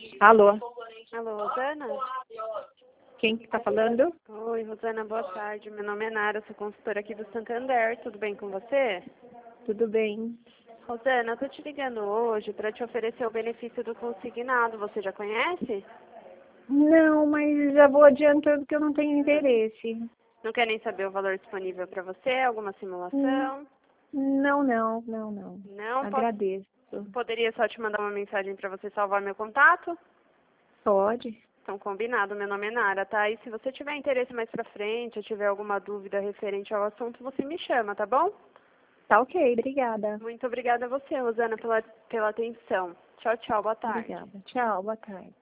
Alô, Alô, Rosana? quem que tá falando? Oi, Rosana, boa tarde. Meu nome é Nara, sou consultora aqui do Santander. Tudo bem com você? Tudo bem? Rosana, eu tô te ligando hoje para te oferecer o benefício do consignado. Você já conhece? Não, mas já vou adiantando que eu não tenho interesse. Não quer nem saber o valor disponível para você? Alguma simulação? Não. Não? Agradeço. Poderia só te mandar uma mensagem para você salvar meu contato? Pode? Então, combinado. Meu nome é Nara, tá? E se você tiver interesse mais pra frente, ou tiver alguma dúvida referente ao assunto, você me chama, tá bom? Tá ok, obrigada. Muito obrigada a você, Rosana, pela atenção. Tchau, tchau. Boa tarde. Obrigada. Tchau, boa tarde.